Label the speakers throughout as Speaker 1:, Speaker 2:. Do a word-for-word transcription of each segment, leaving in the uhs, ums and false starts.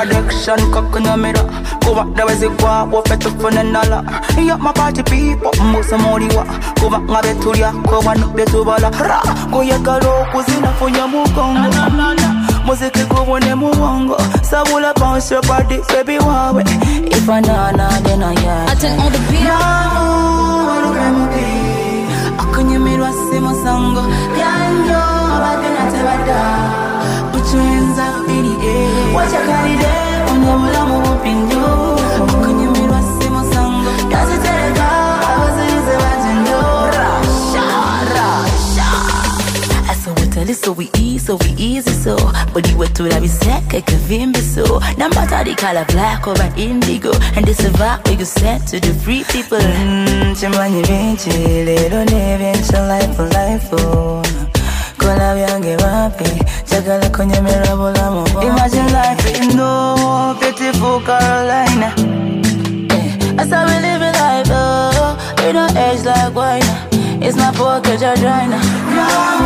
Speaker 1: Protection, cock in the middle. Go back there as a qua, what fetch up for the dollar. You my party people, most of money wa. Go back my bed to ya, go one up to bala. Go ya garo, kuzina for your mugongo. Muziki go on the mugongo. Sabula bounce your body, baby, wawe. If I know, then I yeah.
Speaker 2: I turn all the beat up.
Speaker 1: Akunye mirwa simo sango. Yanyo, abagena tebada. Put your hands up in the air. Watch your carry there, on your mula mo pinyo. Akunye mirwa simo sango. Yazi terega, abazi yize wajendo. Rasha, rasha. Aso wotali so we easy, so we easy so. But you were told I be sick, I can be so. Number the color black or indigo. And this is a vibe we go send to the free people. Mmm, chimani vinci, little nevenci life for life oh. Kola vyange wapi, chakala konye mirabola mo. Imagine life in no beautiful Carolina. Yeah. That's how we live in life oh. We don't age like wine. It's not pocket vagina. No,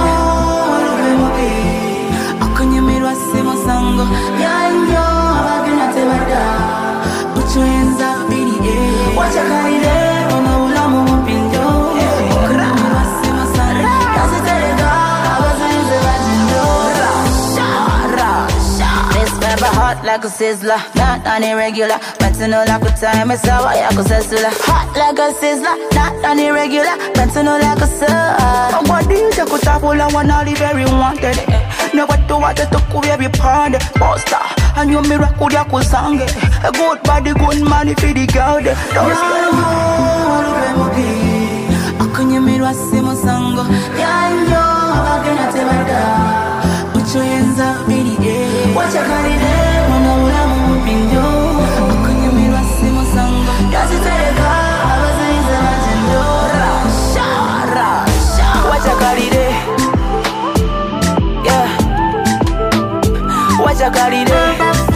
Speaker 1: akunye mirwa simo sango. Yanyo, abagena tebada. Put your hands up in the air. Watch your carry there, on the ulamu mpindo. Akunye mirwa simo sango. Yazi terega, abazi yize wajendo. Rasha, rasha. This pepper hot like a sizzler, not on irregular. Pentano like a time, it's how I go sesula. Hot like a sizzler, not on irregular. Pentano like a sir. I'm what do you take a table and one all the very wanted. Never do what they took away every pound. Poster, and you miracle ya kusange. A good body, good money for the girl. Don't stay. Akunye mirwa simo sango. Yanyo, abagena tebada. Put your hands up in the air. Watch your carry there, wana ulamu mpinyo. Akunye mirwa simo sango. Yazi terega, abazi yize wajendo. Rasha, rasha. Watch your carry there. Watch your carry there.